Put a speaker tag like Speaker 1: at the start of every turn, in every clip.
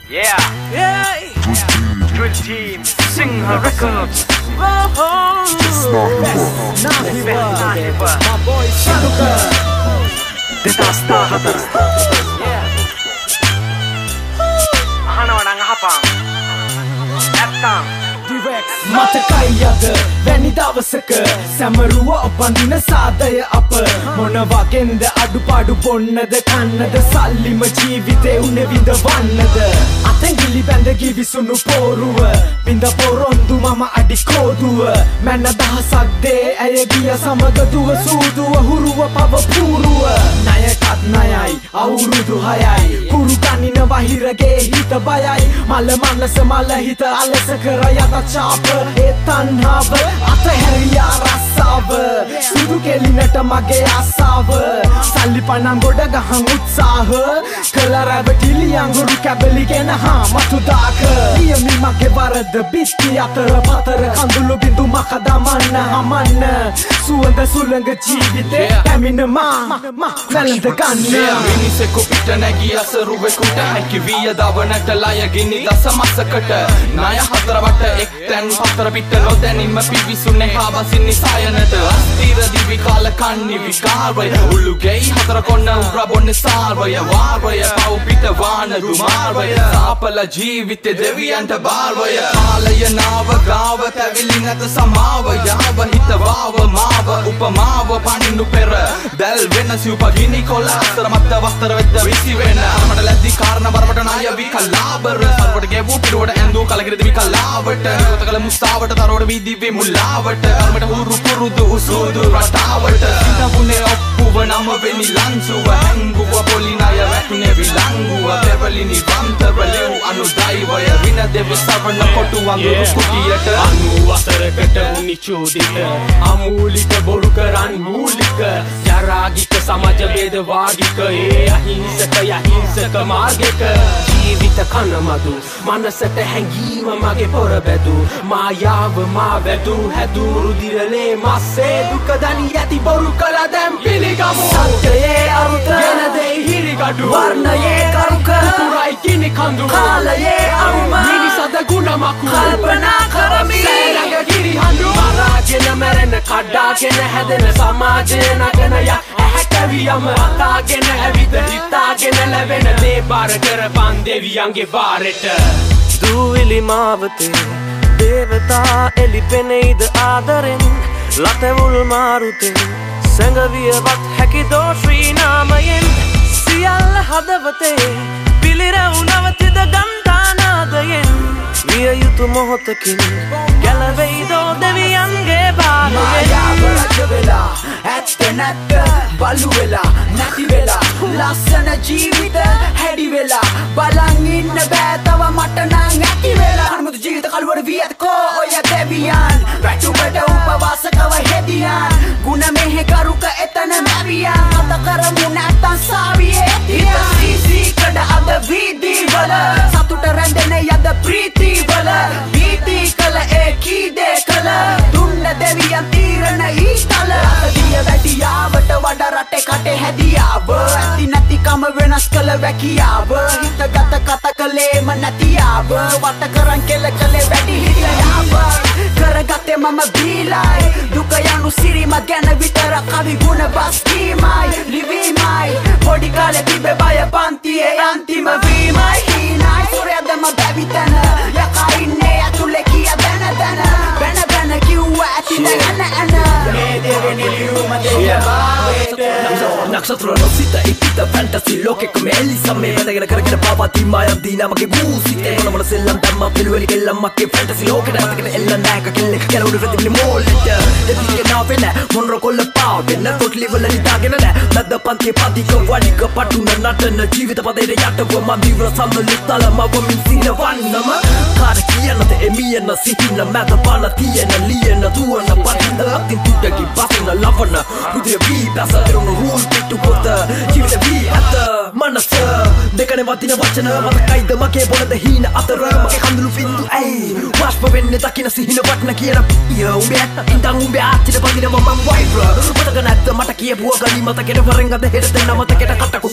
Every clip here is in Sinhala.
Speaker 1: Yeah. Drill Team, Singha Records. Nahiwa. My boy Shanuka. Detasta. Hana nang hapang. Attang.
Speaker 2: මතකයියද වැනි දවසක සැමරුව ඔපන්දින සාදය අප මොනවගෙන්ද අඩුපාඩු බොන්නද කන්නද සල්ලිම ජීවිතේ උනේ විඳවන්නද අතැඟිලි බැඳ ගිවිසුණු පෝරුව බිඳ පොරොන්දු මම අඩි කෝදුව මැන දහසක් දේ ඇය ගිය සමග දුව සූදුව හුරුව පව පූරුව ණයටත් ණයයි අවුරුදු 6යි කුරු ගනින වහිරගේ හිත බයයි මල මනස මල හිත අලස කර යත චාප ඒ තණ්හාව අතහැරියා රස්සාව සුදු කෙලිනට මගේ ආසාව සල්ලි පණම් ගොඩ ගහන් උත්සාහ කළ රැවටිලි අඟුරු කැබලිගෙන හා මතු දාක ලියමි මගේ වරද බිස්ති අතර පතර කඳුළු බිඳු මක දමන්න හමන්න සුවඳ සුළඟ ජීවිතේ පැමිණ මා වැළඳ ගන්න
Speaker 3: මිනිසෙකු පිට නැගී අසරුවෙකුට හැකි විය දවනට ලය ගිනි දස මසකට ණය හතර වට එක් තැන් පතර පිට නොදැනීම පිවිසුනේ හාබසිනි සයනට අස්තිර දිවි කාල කන්නි විකාරය උළුගෙයි හතර කොන්න උරබොන්නේ සාරය වාරය පව් පිට වාන දුමාරය සාපල ජීවිතේ දෙවියන්ට බාරය කාලය නාව ගාව තැවිලි නැත සමාව යාව හිත වාව මාව උපමාව පනින්නු පෙර දැල් වෙන සිව්පගිනි කොළ අතර මත වස්තර වෙද්ද විසි වෙන මට ලැබි කාරණා බරවට ණය විකලාබර සර්වට ගෙවූ පිරුවට ඇඳූ කලකිරද විකලාවට කල මුස්තාවට තරවඩ වීදිවේ මුලාවට කර්මට හුරු පුරුදු උසුදු රටාවට සිතපුනේ ඔප්පුව නම වෙනි ලංසුව හැංගුව පොලිනය වැටුනේ විලංගුව පෙරලිනි වන්තරලිව් අනුදයිවය වින දෙවි සවන කොටු අඟුරු කුටියට
Speaker 4: අනුවසරකට උනි චෝදිත අමූලික බොරු කරන් මූලික ජරාගික සමාජ වේද වාගික ඒ අහිංසක මාර්ගයක ජීවිත කනමදු මනසට හැංගීම මගේ පොර බැදු මායාව මා වැදු හැදු රුධිරලේ මස්සේ දුක දනි ඇති බොරු කළ දැම් පිළිගමු සත්‍යයේ අරුත ගෙන දෙයි හිරිගඩු වර්ණයේ කරුක තුරයි කිනි කඳු කාලයේ අරුම මිනිසද ගුණමකු කල්පනා කරමි සෑලඟ ගිරි හඬු මරාගෙන මැරෙන කඩාගෙන හැදෙන සමාජය නගන ය ඇහැකැවියම අතාගෙන ඇවිද හිතාගෙන ලැබෙන දේ බාර කරපන් දෙවියන්ගේ බාරෙට
Speaker 5: දූවිලි මාවතේ දේවතා එලිපෙනෙයිද ආදරෙන් ලතැවුල් මාරුතෙන් සැඟවියවත් හැකිදෝ ශ්‍රී නාමයෙන් සියල්ල හදවතේ පිළිරැවුනවතිද ගන්ධානාදයෙන් විය යුතු මොහොතකින් ගැලවෙයිදෝ දෙවියන්ගේ බාරයෙන්
Speaker 2: මායාව රජ වෙලා ඇත්ත නැත්ත බලු වෙලා නැති වෙලා ලස්සන ජීවිත හැඩි වෙලා බලන් ඉන්න බෑ තව මට නං ඇති වෙලා අනුමත ජීවිත කලවර වී ඇතකෝ ඔය දෙවියන් වැටුමට උපවාසකව හෙදියන් ගුණ මෙහෙ කරුක එතන මැවියන් අත කරමු නැත්තන් සාවියේ හිත සීසී කඩ අද වීදී වල සතුට රැඳෙන යද ප්‍රීති වල වීති කල ඒකී දේ කල දුන්න දෙවියන් තීරණ ඊතල දිය වැටියාවට වඩ රටේ කටේ හැදියාව ඇති නැතිකම වෙනස් කළ වැකියාව හිත ගත කත කලේම නැතියාව වට කරන් කෙල කලේ වැඩි හිටියාව කරගත්තේ මම බීලයි දුක යනු සිරිමත් ගැන විතර කවි ගුණ බස්කීමයි ලිවීමයි පොඩි කාලේ තිබේ බය පන්තියේ අන්තිම වීමයි හීනයි සුරයදම බැවිතන යකා ඉන්නේ ඇතුලේ කිය දැන බැන කිව්වා ඇති දැන මේ දෙවෙනි ලියුම
Speaker 6: නක්ෂත්‍ර නොසිත ඉපිත ෆැන්ටසි ලෝකෙක මෙලිසම් මේ වැදගෙන කරගෙන පාපති මායම් දීනා මගේ වූ සිතේ මොනමන සෙල්ලම් ධම්ම පිළිවෙලි කෙල්ලම් මගේ ෆැන්ටසි ලෝකෙට අතගෙන එල්ල නැක කෙල්ල ගැලවුඩ වෙදින්නේ මෝල්ලට දෙවිගේ නාවෙන මොනර කොල්ල පාවෙන තොට්ලි වල නිදාගෙන නැ නැද්ද පන්ති පදික වඩික පටුන නටන ජීවිත පදේ යටව මම දිවර සම්දලිතල මව මින් සිනවන්නම කාර කියනද එමියන සිහින මැද පාන තියෙන ලියන දුවන පදින අතින් තුඩකි බසින ලවන රුධිර වී බැසදරුන රූල් පිටු පොත ජීවිත වී ඇත මනස දෙකනේ වදින වචන මතකයිද මගේ බොනද හීන අතර මගේ කඳුළු බින්දු ඇයි වාෂ්ප වෙන්නේ දකින සිහින වටන කියන පිය උඹේ ඉඳන් උඹේ ආච්චිට බඳිනව මම වයිබ්‍ර මතක නැද්ද මට කියපුව ගලි මතකෙට වරෙන් අද හෙට දෙන්න මතකෙට කට කුඩු කරලා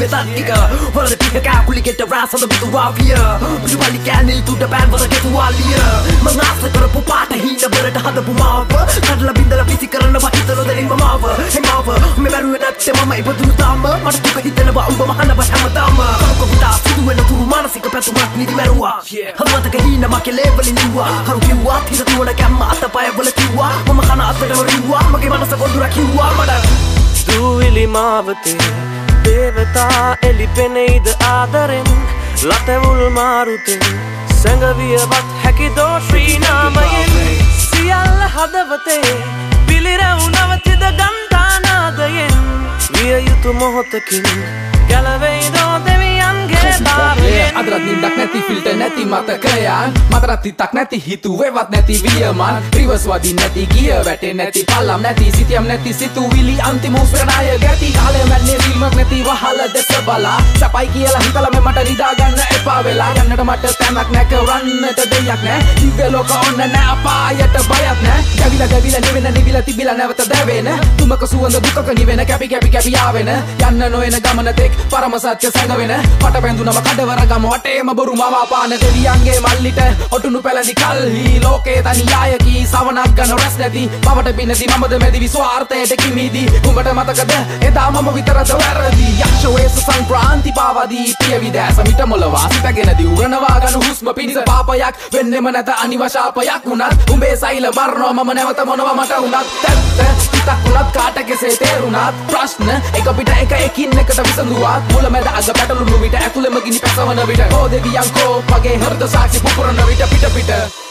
Speaker 6: me tattika Wala pika kakuli get the ras of the bitu wavia Puju bali kanil tu the band wala get walia Mangasa karapu pata hina barata hadapu mava Kadla bindala pisi karana wa hitalo deni mama Hey mama me maru natte mama ibadu tama Mata tuka hitana wa umba mahana ba hamadama Karuka buta sidu ena turu manasika petumak nidi merua Hadwata ka hina make level niwa Haru kiwa thisa tuwana kamma atta paya wala kiwa Mama kana atta riwa mage manasa kodura kiwa mada
Speaker 5: Duwili mavate devata eli peneid aadaren latevul maruten sangaviyavat hakido Shri namayen siyalla hadavate pilirevunavathida gantanadayen viya yutu mohotakin galaweido deviyange barayen
Speaker 3: Adarat nindak neti filter neti matakayan Matarat titak neti hituwevat neti viyaman Rivaswadi neti giya vete neti palam neti Sitiam neti situwili antimu sranaya gati Kale menne rilmak neti wahala desa bala Sapai kiyala hitala me mata rida ganna epa vela Yannata mata tanak neka rannata deyak ne Divya loka onna ne apayata bayat ne Gavila nivena nivila tibila nevata devena Tumaka suwanda dukaka nivena kapi avena Yanna noena gamana tek parama satya sangavena Pata pendunama kadavara වටේම බොරු මවාපාන දෙවියන්ගේ මල්ලිට ඔටුනු පැලඳි කල්හි ලෝකේ තනියායකි සවනක් ගන රැස් නැති මවට පිනති මමද මැදි විස්වාර්ථයට කිමිදී උඹට මතකද එදා මම විතරද වැරදි යක්ෂ වේස සංක්‍රාන්ති පාවදී පිය විදෑස මිට මොලවා සිතගෙන දිවුරනවා ගනු හුස්ම පිණිස පාපයක් වෙන්නෙම නැත අනිවශාපයක් වුණත් උඹේ සෛල මරනවා මම නැවත මොනවා මට වුණත් තැත්ත හිතක් වුණත් කාට කෙසේ තේරුණත් ප්‍රශ්න එක පිට එක එකින් එකට විසඳුවත් මුල මැද අග පැටළුණු විට ඇතුළෙම ගිනි පැසවන විට Oh deviyanko page harda saksi pupurana vita pita